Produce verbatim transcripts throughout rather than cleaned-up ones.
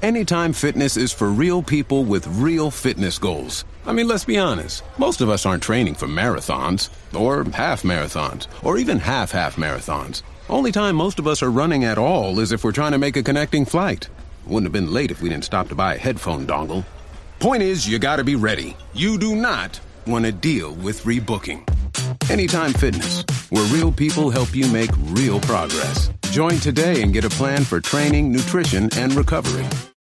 Anytime Fitness is for real people with real fitness goals. I mean, let's be honest. Most of us aren't training for marathons, or half marathons, or even half-half marathons. Only time most of us are running at all is if we're trying to make a connecting flight. Wouldn't have been late if we didn't stop to buy a headphone dongle. Point is, you gotta be ready. You do not want to deal with rebooking. Anytime Fitness, where real people help you make real progress. Join today and get a plan for training, nutrition, and recovery.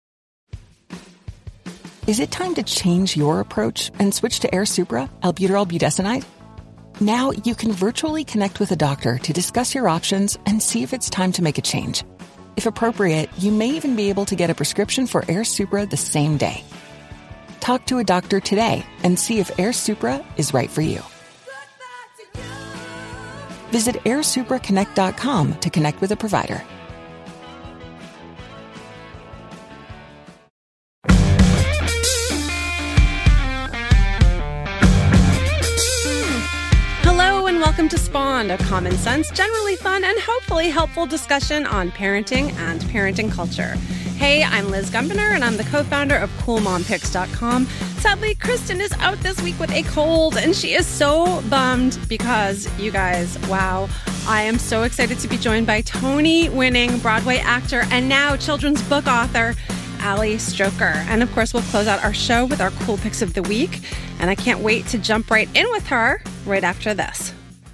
Is it time to change your approach and switch to Air Supra, albuterol budesonide? Now you can virtually connect with a doctor to discuss your options and see if it's time to make a change. If appropriate, you may even be able to get a prescription for Air Supra the same day. Talk to a doctor today and see if Air Supra is right for you. Visit air supra connect dot com to connect with a provider. Hello and welcome to Spawned, a common sense, generally fun, and hopefully helpful discussion on parenting and parenting culture. Hey, I'm Liz Gumbiner, and I'm the co-founder of cool mom pics dot com. Sadly, Kristen is out this week with a cold, and she is so bummed because, you guys, wow, I am so excited to be joined by Tony-winning Broadway actor and now children's book author, Ali Stroker. And of course, we'll close out our show with our cool picks of the week, and I can't wait to jump right in with her right after this.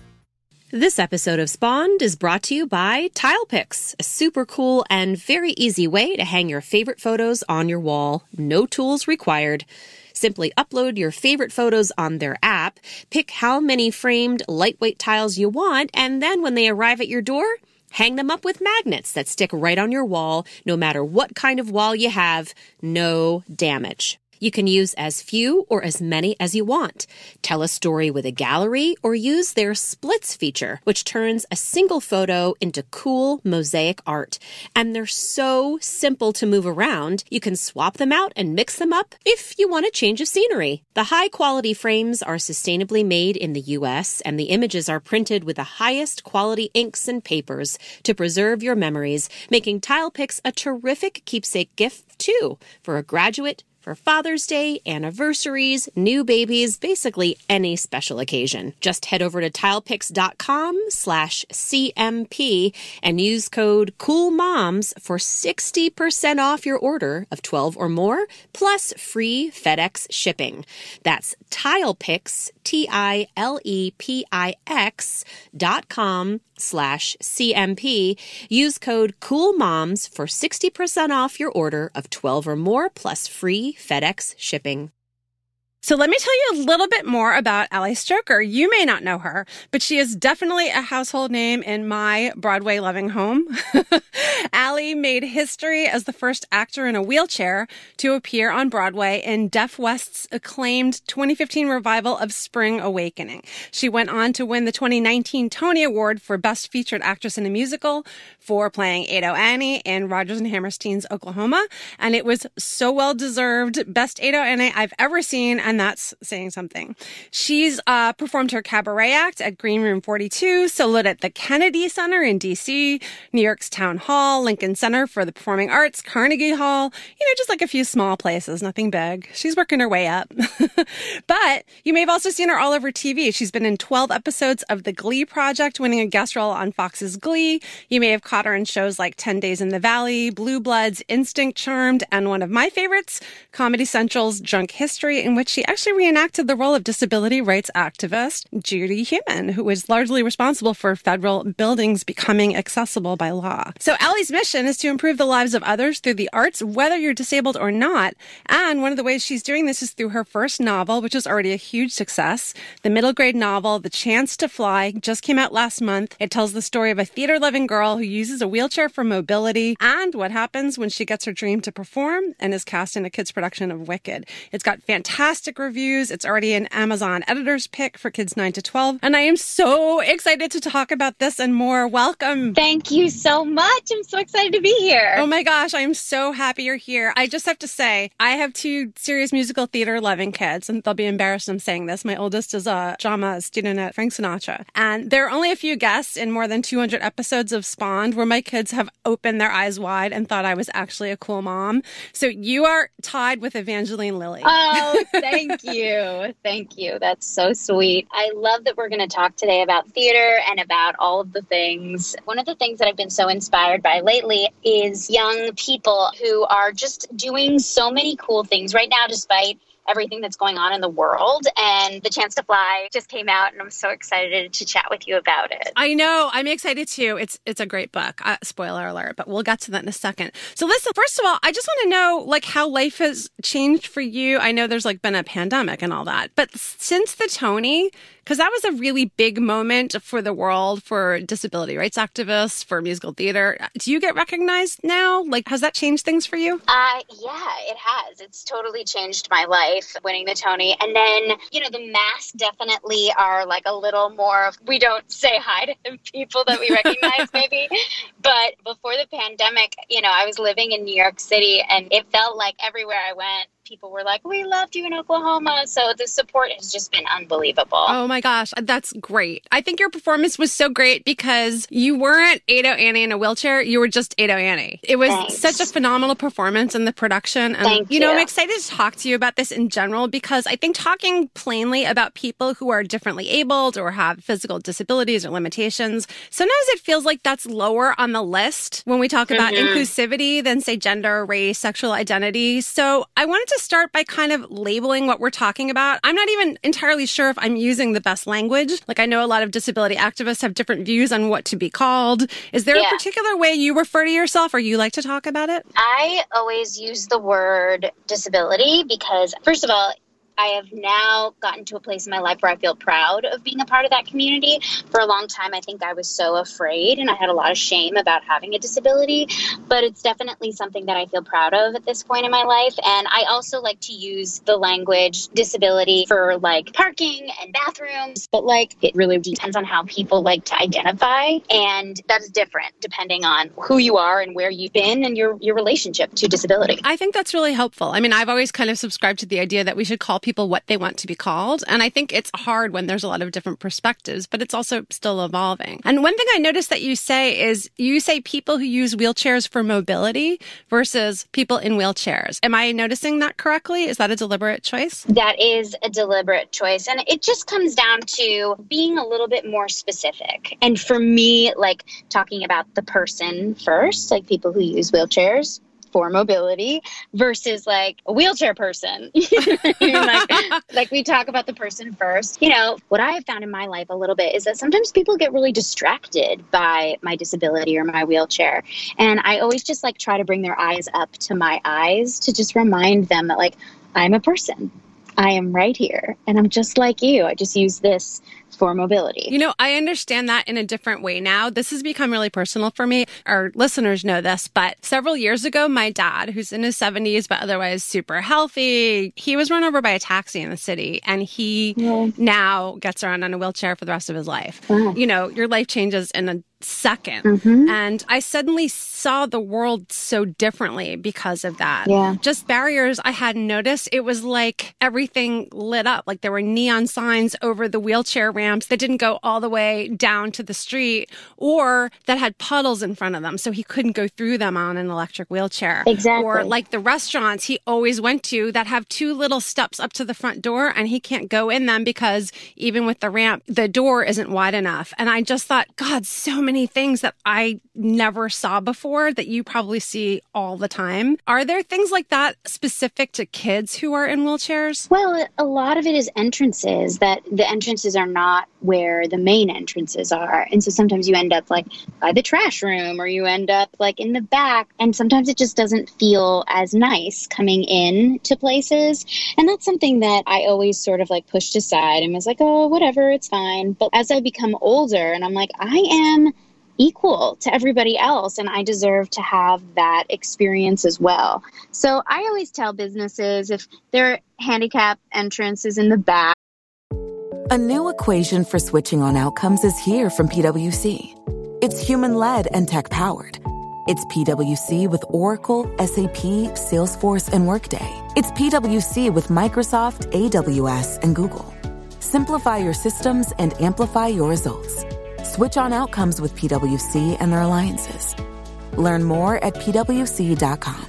This episode of Spawned is brought to you by TilePix, a super cool and very easy way to hang your favorite photos on your wall. No tools required. Simply upload your favorite photos on their app, pick how many framed, lightweight tiles you want, and then when they arrive at your door, hang them up with magnets that stick right on your wall, no matter what kind of wall you have. No damage. You can use as few or as many as you want. Tell a story with a gallery or use their splits feature, which turns a single photo into cool mosaic art. And they're so simple to move around, you can swap them out and mix them up if you want a change of scenery. The high-quality frames are sustainably made in the U S, and the images are printed with the highest quality inks and papers to preserve your memories, making TilePix a terrific keepsake gift, too, for a graduate, for Father's Day, anniversaries, new babies, basically any special occasion. Just head over to tilepix.com slash CMP and use code COOLMOMS for sixty percent off your order of twelve or more, plus free FedEx shipping. That's TilePix, T I L E P I X dot com slash CMP. Use code COOLMOMS for sixty percent off your order of twelve or more, plus free FedEx shipping. So let me tell you a little bit more about Ali Stroker. You may not know her, but she is definitely a household name in my Broadway-loving home. Ali made history as the first actor in a wheelchair to appear on Broadway in Deaf West's acclaimed twenty fifteen revival of Spring Awakening. She went on to win the twenty nineteen Tony Award for Best Featured Actress in a Musical for playing Ado Annie in Rodgers and Hammerstein's Oklahoma, and it was so well-deserved. Best Ado Annie I've ever seen, and that's saying something. She's uh, performed her cabaret act at Green Room forty-two, soloed at the Kennedy Center in D C, New York's Town Hall, Lincoln Center for the Performing Arts, Carnegie Hall, you know, just like a few small places, nothing big. She's working her way up. But you may have also seen her all over T V. She's been in twelve episodes of The Glee Project, winning a guest role on Fox's Glee. You may have caught her in shows like ten days in the Valley, Blue Bloods, Instinct Charmed, and one of my favorites, Comedy Central's Drunk History, in which she actually reenacted the role of disability rights activist Judy Heumann, who was largely responsible for federal buildings becoming accessible by law. So Ali's mission is to improve the lives of others through the arts, whether you're disabled or not. And one of the ways she's doing this is through her first novel, which is already a huge success. The middle grade novel, The Chance to Fly, just came out last month. It tells the story of a theater-loving girl who uses a wheelchair for mobility and what happens when she gets her dream to perform and is cast in a kids' production of Wicked. It's got fantastic fantastic reviews. It's already an Amazon editor's pick for kids nine to twelve. And I am so excited to talk about this and more. Welcome. Thank you so much. I'm so excited to be here. Oh my gosh, I am so happy you're here. I just have to say, I have two serious musical theater loving kids, and they'll be embarrassed I'm saying this. My oldest is a drama student at Frank Sinatra. And there are only a few guests in more than two hundred episodes of Spawned where my kids have opened their eyes wide and thought I was actually a cool mom. So you are tied with Evangeline Lilly. Oh, thank you. Thank you. That's so sweet. I love that we're going to talk today about theater and about all of the things. One of the things that I've been so inspired by lately is young people who are just doing so many cool things right now, despite everything that's going on in the world. And The Chance to Fly just came out, and I'm so excited to chat with you about it. I know. I'm excited too. It's it's a great book. Uh, spoiler alert, but we'll get to that in a second. So listen, first of all, I just want to know like how life has changed for you. I know there's like been a pandemic and all that, but since the Tony, because that was a really big moment for the world, for disability rights activists, for musical theater. Do you get recognized now? Like, has that changed things for you? Uh, yeah, it has. It's totally changed my life, winning the Tony. And then, you know, the masks definitely are like a little more, we don't say hi to the people that we recognize maybe. But before the pandemic, you know, I was living in New York City, and it felt like everywhere I went, people were like, we loved you in Oklahoma. So the support has just been unbelievable. Oh my gosh, that's great. I think your performance was so great because you weren't Ado Annie in a wheelchair. You were just Ado Annie. It was Thanks. Such a phenomenal performance in the production. And, Thank you know, you. I'm excited to talk to you about this in general because I think talking plainly about people who are differently abled or have physical disabilities or limitations, sometimes it feels like that's lower on the list when we talk about Mm-hmm. inclusivity than, say, gender, race, sexual identity. So I wanted to start by kind of labeling what we're talking about. I'm not even entirely sure if I'm using the best language. Like, I know a lot of disability activists have different views on what to be called. Is there Yeah. a particular way you refer to yourself or you like to talk about it? I always use the word disability because, first of all, I have now gotten to a place in my life where I feel proud of being a part of that community. For a long time, I think I was so afraid and I had a lot of shame about having a disability, but it's definitely something that I feel proud of at this point in my life. And I also like to use the language disability for like parking and bathrooms, but like it really depends on how people like to identify. And that's different depending on who you are and where you've been and your, your relationship to disability. I think that's really helpful. I mean, I've always kind of subscribed to the idea that we should call people what they want to be called. And I think it's hard when there's a lot of different perspectives, but it's also still evolving. And one thing I noticed that you say is you say people who use wheelchairs for mobility versus people in wheelchairs. Am I noticing that correctly? Is that a deliberate choice? That is a deliberate choice. And it just comes down to being a little bit more specific. And for me, like talking about the person first, like people who use wheelchairs for mobility versus like a wheelchair person. like, like we talk about the person first. You know, what I have found in my life a little bit is that sometimes people get really distracted by my disability or my wheelchair. And I always just like try to bring their eyes up to my eyes to just remind them that like, I'm a person. I am right here and I'm just like you. I just use this for mobility. You know, I understand that in a different way now. This has become really personal for me. Our listeners know this, but several years ago, my dad, who's in his seventies, but otherwise super healthy, he was run over by a taxi in the city and he yeah. now gets around on a wheelchair for the rest of his life. Wow. You know, your life changes in a second. Mm-hmm. And I suddenly saw the world so differently because of that. Yeah. Just barriers I hadn't noticed. It was like everything lit up. Like there were neon signs over the wheelchair ramps that didn't go all the way down to the street or that had puddles in front of them so he couldn't go through them on an electric wheelchair. Exactly. Or like the restaurants he always went to that have two little steps up to the front door and he can't go in them because even with the ramp, the door isn't wide enough. And I just thought, God, so many many things that I never saw before that you probably see all the time. Are there things like that specific to kids who are in wheelchairs? Well, a lot of it is entrances, that the entrances are not where the main entrances are. And so sometimes you end up like by the trash room or you end up like in the back. And sometimes it just doesn't feel as nice coming in to places. And that's something that I always sort of like pushed aside and was like, oh, whatever, it's fine. But as I become older and I'm like, I am equal to everybody else, and I deserve to have that experience as well. So I always tell businesses, if their handicap entrance is in the back. A new equation for switching on outcomes is here from PwC. It's human-led and tech-powered. It's PwC with Oracle, S A P, Salesforce, and Workday. It's PwC with Microsoft, A W S, and Google. Simplify your systems and amplify your results. Switch on outcomes with PwC and their alliances. Learn more at P W C dot com.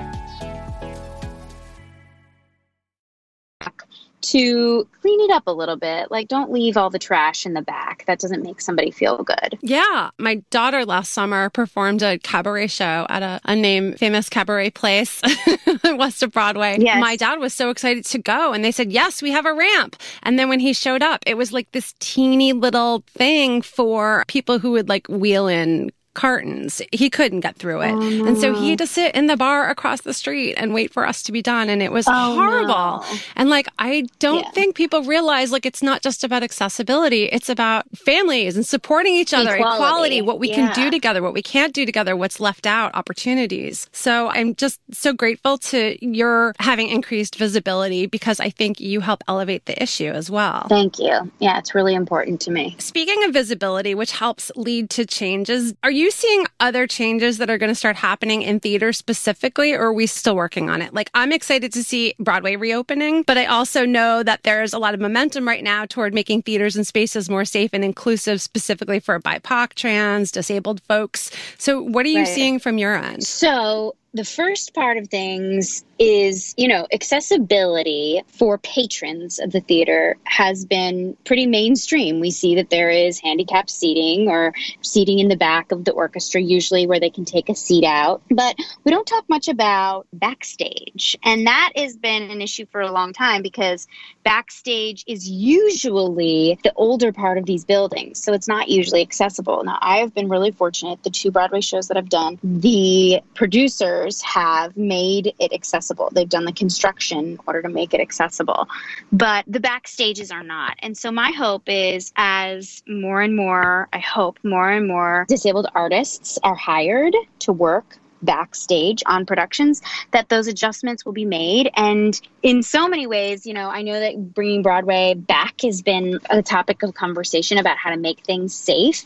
To clean it up a little bit. Like, don't leave all the trash in the back. That doesn't make somebody feel good. Yeah. My daughter last summer performed a cabaret show at a unnamed famous cabaret place west of Broadway. Yes. My dad was so excited to go, and they said, yes, we have a ramp. And then when he showed up, it was like this teeny little thing for people who would like wheel in cartons. He couldn't get through it. Oh, no. And so he had to sit in the bar across the street and wait for us to be done. And it was oh, horrible. No. And like, I don't yeah. think people realize like it's not just about accessibility. It's about families and supporting each other, equality, equality, what we yeah. can do together, what we can't do together, what's left out, opportunities. So I'm just so grateful to your having increased visibility because I think you help elevate the issue as well. Thank you. Yeah, it's really important to me. Speaking of visibility, which helps lead to changes, are you seeing other changes that are going to start happening in theater specifically, or are we still working on it? Like, I'm excited to see Broadway reopening, but I also know that there's a lot of momentum right now toward making theaters and spaces more safe and inclusive, specifically for B I P O C, trans, disabled folks. So what are you right. seeing from your end? So the first part of things is, you know, accessibility for patrons of the theater has been pretty mainstream. We see that there is handicapped seating or seating in the back of the orchestra, usually where they can take a seat out. But we don't talk much about backstage. And that has been an issue for a long time because backstage is usually the older part of these buildings. So it's not usually accessible. Now, I have been really fortunate. The two Broadway shows that I've done, the producers have made it accessible. They've done the construction in order to make it accessible, but the backstages are not. And so my hope is as more and more, I hope more and more disabled artists are hired to work backstage on productions, that those adjustments will be made. And in so many ways, you know, I know that bringing Broadway back has been a topic of conversation about how to make things safe.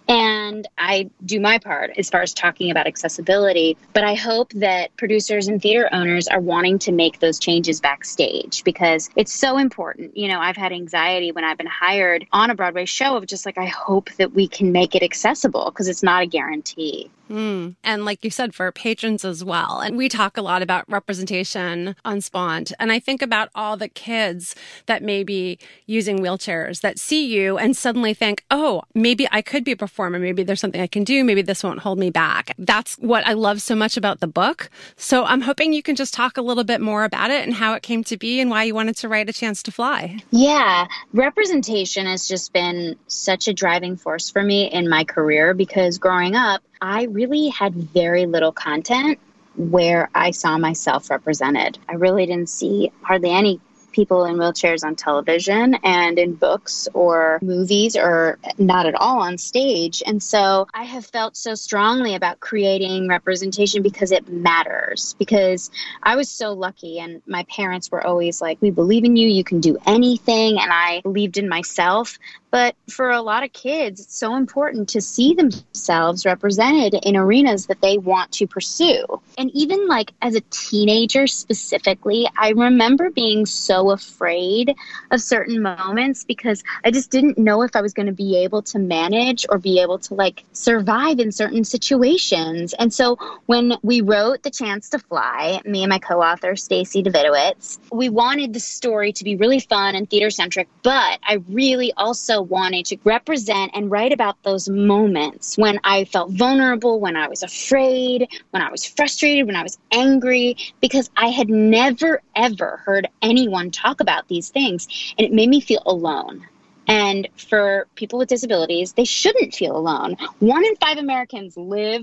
And I do my part as far as talking about accessibility. But I hope that producers and theater owners are wanting to make those changes backstage because it's so important. You know, I've had anxiety when I've been hired on a Broadway show of just like, I hope that we can make it accessible because it's not a guarantee. Mm. And like you said, for patrons as well. And we talk a lot about representation on Spawned. And I think about all the kids that may be using wheelchairs that see you and suddenly think, oh, maybe I could be a performer. Maybe there's something I can do. Maybe this won't hold me back. That's what I love so much about the book. So I'm hoping you can just talk a little bit more about it and how it came to be and why you wanted to write A Chance to Fly. Yeah, representation has just been such a driving force for me in my career because growing up, I really had very little content where I saw myself represented. I really didn't see hardly any people in wheelchairs on television and in books or movies or not at all on stage. And so I have felt so strongly about creating representation because it matters, because I was so lucky and my parents were always like, we believe in you, you can do anything. And I believed in myself. But for a lot of kids, it's so important to see themselves represented in arenas that they want to pursue. And even like as a teenager specifically, I remember being so afraid of certain moments because I just didn't know if I was going to be able to manage or be able to like survive in certain situations. And so when we wrote The Chance to Fly, me and my co-author, Stacey Davidowitz, we wanted the story to be really fun and theater-centric, but I really also wanted to represent and write about those moments when I felt vulnerable, when I was afraid, when I was frustrated, when I was angry, because I had never, ever heard anyone talk about these things. And it made me feel alone. And for people with disabilities, they shouldn't feel alone. One in five Americans live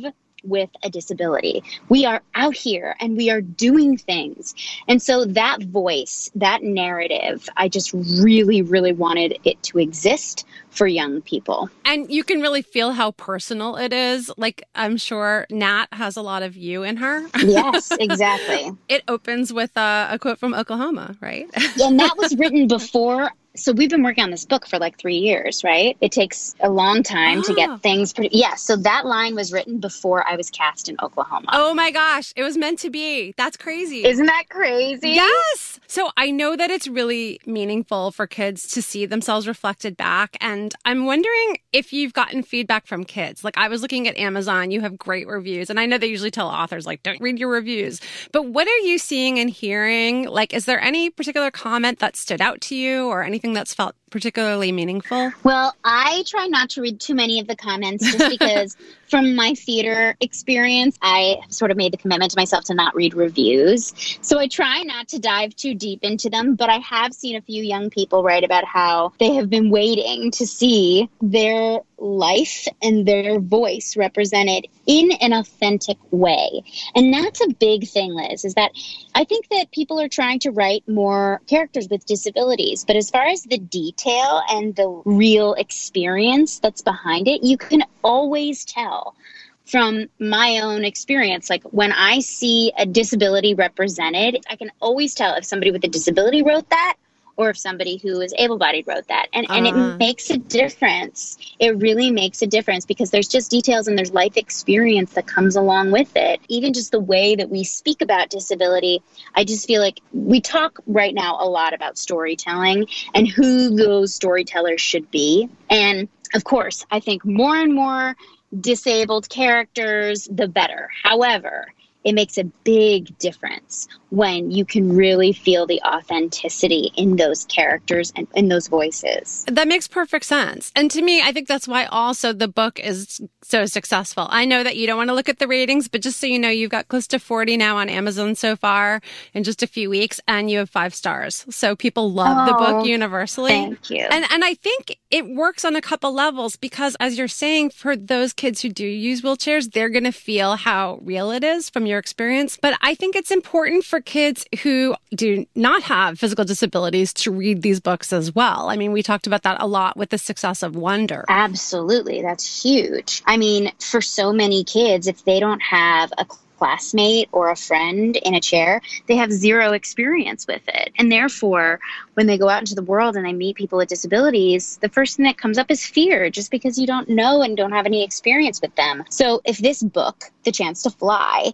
with a disability. We are out here and we are doing things. And so that voice, that narrative, I just really, really wanted it to exist for young people. And you can really feel how personal it is. Like, I'm sure Nat has a lot of you in her. Yes, exactly. It opens with a, a quote from Oklahoma, right? Yeah, and that was written before. So we've been working on this book for like three years, right? It takes a long time oh. to get things pretty. Yeah, so that line was written before I was cast in Oklahoma. Oh my gosh, it was meant to be. That's crazy. Isn't that crazy? Yes. So I know that it's really meaningful for kids to see themselves reflected back. And I'm wondering if you've gotten feedback from kids. Like, I was looking at Amazon, you have great reviews. And I know they usually tell authors, like, don't read your reviews. But what are you seeing and hearing? Like, is there any particular comment that stood out to you or anything that's felt particularly meaningful? Well, I try not to read too many of the comments just because from my theater experience, I sort of made the commitment to myself to not read reviews. So I try not to dive too deep into them, but I have seen a few young people write about how they have been waiting to see their life and their voice represented in an authentic way. And that's a big thing, Liz, is that I think that people are trying to write more characters with disabilities. But as far as the detail and the real experience that's behind it, you can always tell from my own experience. Like, when I see a disability represented, I can always tell if somebody with a disability wrote that or if somebody who is able-bodied wrote that. And, and uh-huh. it makes a difference. It really makes a difference because there's just details and there's life experience that comes along with it. Even just the way that we speak about disability, I just feel like we talk right now a lot about storytelling and who those storytellers should be. And of course, I think more and more disabled characters, the better. However, it makes a big difference when you can really feel the authenticity in those characters and in those voices. That makes perfect sense. And to me, I think that's why also the book is so successful. I know that you don't want to look at the ratings, but just so you know, you've got close to forty now on Amazon so far in just a few weeks, and you have five stars. So people love oh, the book universally. Thank you. And, and I think it works on a couple levels because, as you're saying, for those kids who do use wheelchairs, they're going to feel how real it is from your experience. But I think it's important for kids who do not have physical disabilities to read these books as well. I mean, we talked about that a lot with the success of Wonder. Absolutely. That's huge. I mean, for so many kids, if they don't have a classmate or a friend in a chair, they have zero experience with it. And therefore, when they go out into the world and they meet people with disabilities, the first thing that comes up is fear, just because you don't know and don't have any experience with them. So if this book, The Chance to Fly,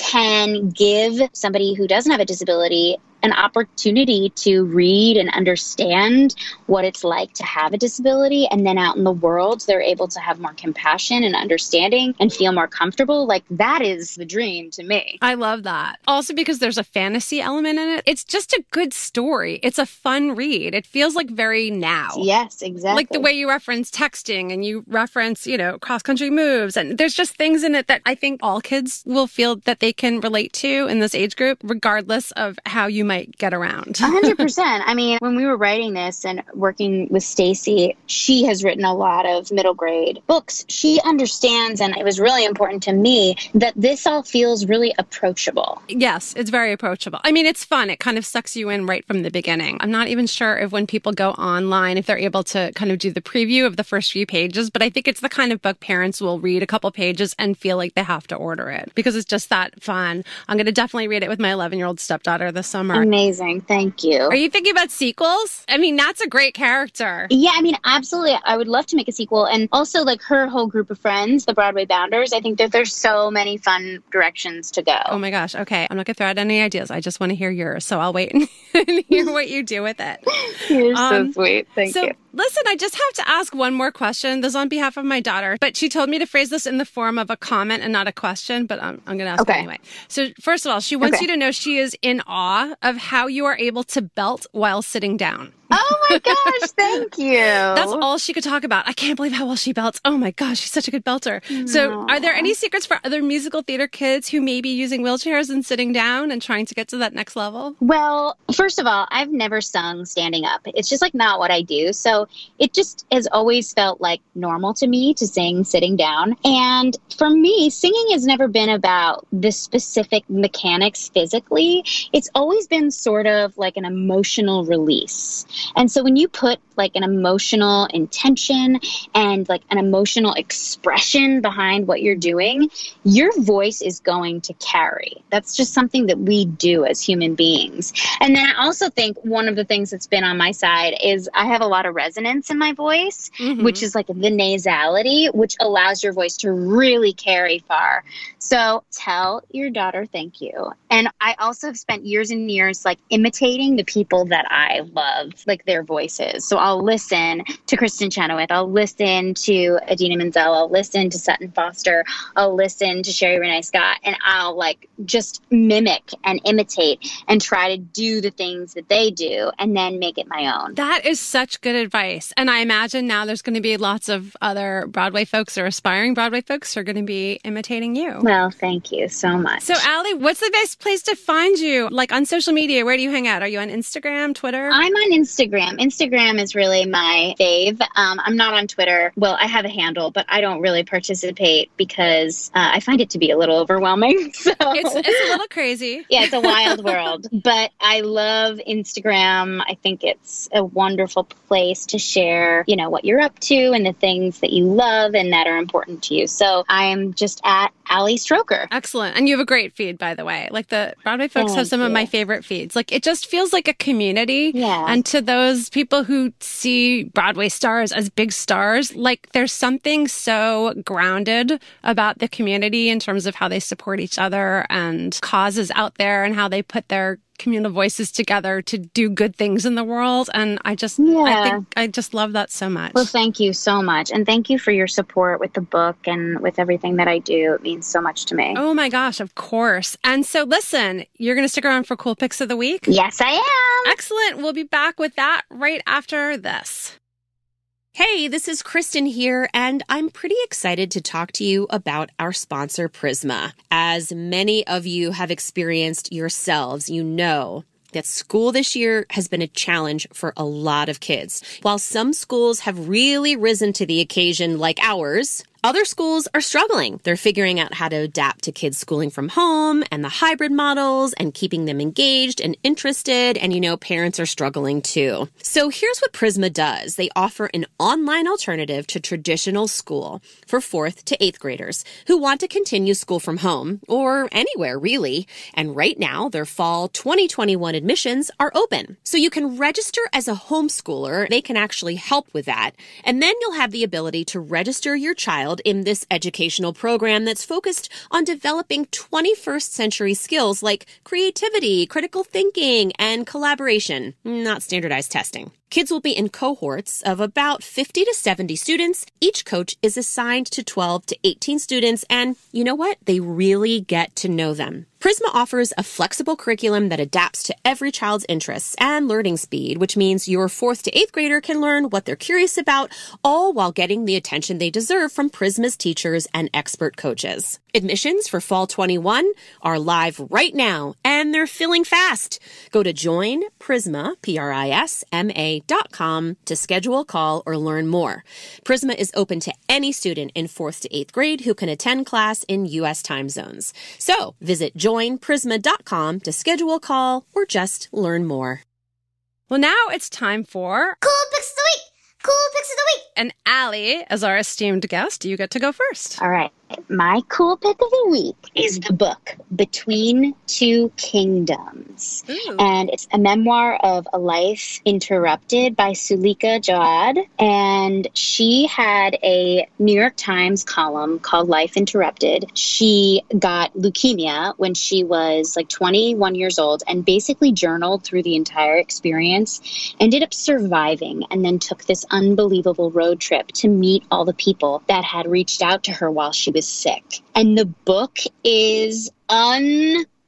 can give somebody who doesn't have a disability an opportunity to read and understand what it's like to have a disability, and then out in the world, they're able to have more compassion and understanding and feel more comfortable, like, that is the dream to me. I love that. Also because there's a fantasy element in it. It's just a good story. It's a fun read. It feels like very now. Yes, exactly. Like the way you reference texting and you reference, you know, cross-country moves. And there's just things in it that I think all kids will feel that they can relate to in this age group, regardless of how you might get around. one hundred percent. I mean, when we were writing this and working with Stacy, she has written a lot of middle grade books. She understands, and it was really important to me, that this all feels really approachable. Yes, it's very approachable. I mean, it's fun. It kind of sucks you in right from the beginning. I'm not even sure if when people go online, if they're able to kind of do the preview of the first few pages, but I think it's the kind of book parents will read a couple pages and feel like they have to order it because it's just that fun. I'm going to definitely read it with my eleven-year-old stepdaughter this summer. Amazing. Thank you. Are you thinking about sequels? I mean, that's a great character. Yeah, I mean, absolutely. I would love to make a sequel. And also, like, her whole group of friends, the Broadway Bounders, I think that there's so many fun directions to go. Oh my gosh. Okay. I'm not going to throw out any ideas. I just want to hear yours. So I'll wait and hear what you do with it. You're um, so sweet. Thank so, you. Listen, I just have to ask one more question. This is on behalf of my daughter, but she told me to phrase this in the form of a comment and not a question, but I'm, I'm going to ask okay. anyway. So first of all, she wants okay. you to know she is in awe of how you are able to belt while sitting down. Oh my gosh, thank you. That's all she could talk about. I can't believe how well she belts. Oh my gosh, she's such a good belter. No. So are there any secrets for other musical theater kids who may be using wheelchairs and sitting down and trying to get to that next level? Well, first of all, I've never sung standing up. It's just like not what I do. So it just has always felt like normal to me to sing sitting down. And for me, singing has never been about the specific mechanics physically. It's always been sort of like an emotional release. And so when you put like an emotional intention and like an emotional expression behind what you're doing, your voice is going to carry. That's just something that we do as human beings. And then I also think one of the things that's been on my side is I have a lot of resonance in my voice, mm-hmm. which is like the nasality, which allows your voice to really carry far. So tell your daughter thank you. And I also have spent years and years like imitating the people that I love, like their voices. So I'll listen to Kristen Chenoweth. I'll listen to Idina Menzel. I'll listen to Sutton Foster. I'll listen to Sherry Renee Scott. And I'll like just mimic and imitate and try to do the things that they do and then make it my own. That is such good advice. And I imagine now there's going to be lots of other Broadway folks or aspiring Broadway folks who are going to be imitating you. Well, thank you so much. So Allie, what's the best place to find you? Like on social media, where do you hang out? Are you on Instagram, Twitter? I'm on Instagram. Instagram is really my fave. Um, I'm not on Twitter. Well, I have a handle, but I don't really participate because uh, I find it to be a little overwhelming. So it's, it's a little crazy. Yeah, it's a wild world. But I love Instagram. I think it's a wonderful place to share, you know, what you're up to and the things that you love and that are important to you. So I am just at Allie Stroker. Excellent. And you have a great feed, by the way. Like the Broadway folks Thank have some you. of my favorite feeds. Like it just feels like a community. Yeah. And to those people who see Broadway stars as big stars, like there's something so grounded about the community in terms of how they support each other and causes out there and how they put their communal voices together to do good things in the world. And I just, yeah. I think I just love that so much. Well, thank you so much. And thank you for your support with the book and with everything that I do. It means so much to me. Oh my gosh, of course. And so listen, you're going to stick around for Cool Picks of the Week? Yes, I am. Excellent. We'll be back with that right after this. Hey, this is Kristen here, and I'm pretty excited to talk to you about our sponsor, Prisma. As many of you have experienced yourselves, you know that school this year has been a challenge for a lot of kids. While some schools have really risen to the occasion like ours, other schools are struggling. They're figuring out how to adapt to kids schooling from home and the hybrid models and keeping them engaged and interested. And, you know, parents are struggling too. So here's what Prisma does. They offer an online alternative to traditional school for fourth to eighth graders who want to continue school from home or anywhere, really. And right now, their fall twenty twenty-one admissions are open. So you can register as a homeschooler. They can actually help with that. And then you'll have the ability to register your child in this educational program that's focused on developing twenty-first century skills like creativity, critical thinking, and collaboration, not standardized testing. Kids will be in cohorts of about fifty to seventy students. Each coach is assigned to twelve to eighteen students, and you know what? They really get to know them. Prisma offers a flexible curriculum that adapts to every child's interests and learning speed, which means your fourth to eighth grader can learn what they're curious about, all while getting the attention they deserve from Prisma's teachers and expert coaches. Admissions for Fall twenty-one are live right now, and they're filling fast. Go to join Prisma, P R I S M A dot com to schedule a call or learn more. Prisma is open to any student in fourth to eighth grade who can attend class in U S time zones. So visit join prisma dot com to schedule a call or just learn more. Well, now it's time for Cool Picks of the Week! Cool Picks of the Week! And Allie, as our esteemed guest, you get to go first. All right. My cool pick of the week is the book Between Two Kingdoms. Ooh. And it's a memoir of a life interrupted by Sulika Jawad. And she had a New York Times column called Life Interrupted. She got leukemia when she was like twenty-one years old and basically journaled through the entire experience, ended up surviving, and then took this unbelievable road trip to meet all the people that had reached out to her while she was sick. And the book is unbelievable.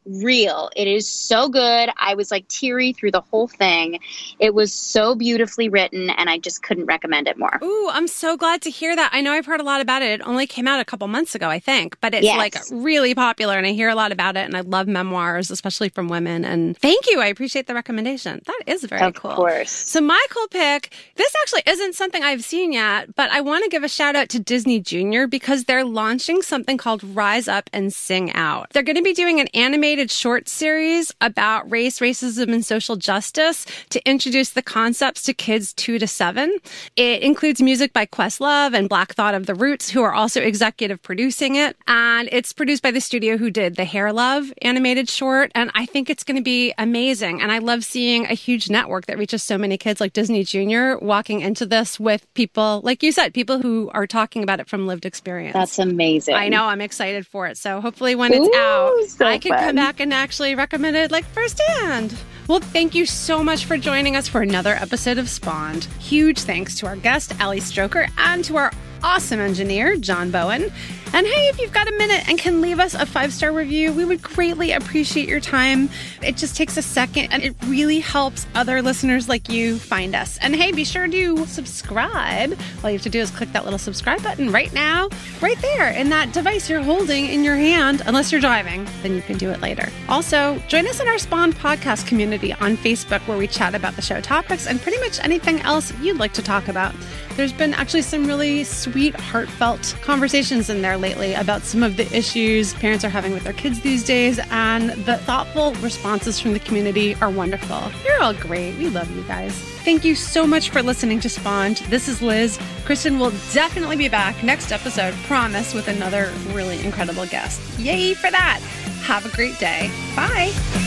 real. It is so good. I was like teary through the whole thing. It was so beautifully written, and I just couldn't recommend it more. Ooh, I'm so glad to hear that. I know I've heard a lot about it. It only came out a couple months ago, I think, but it's Yes. like really popular, and I hear a lot about it, and I love memoirs, especially from women. And thank you. I appreciate the recommendation. That is very Of cool. course. So my cool pick, this actually isn't something I've seen yet, but I want to give a shout out to Disney Junior because they're launching something called Rise Up and Sing Out. They're going to be doing an animated short series about race, racism, and social justice to introduce the concepts to kids two to seven. It includes music by Questlove and Black Thought of the Roots, who are also executive producing it. And it's produced by the studio who did the Hair Love animated short. And I think it's going to be amazing. And I love seeing a huge network that reaches so many kids like Disney Junior walking into this with people, like you said, people who are talking about it from lived experience. That's amazing. I know. I'm excited for it. So hopefully when it's Ooh, out, so I can fun. come back and actually recommend it like firsthand. Well, thank you so much for joining us for another episode of Spawned. Huge thanks to our guest, Ali Stroker, and to our awesome engineer, John Bowen. And hey, if you've got a minute and can leave us a five-star review, we would greatly appreciate your time. It just takes a second, and it really helps other listeners like you find us. And hey, be sure to subscribe. All you have to do is click that little subscribe button right now, right there in that device you're holding in your hand. Unless you're driving, then you can do it later. Also, join us in our Spawn podcast community on Facebook, where we chat about the show topics and pretty much anything else you'd like to talk about. There's been actually some really sweet, heartfelt conversations in there lately about some of the issues parents are having with their kids these days, and the thoughtful responses from the community are wonderful. You're all great. We love you guys. Thank you so much for listening to Spawned. This is Liz. Kristen will definitely be back next episode, promise, with another really incredible guest. Yay for that. Have a great day. Bye.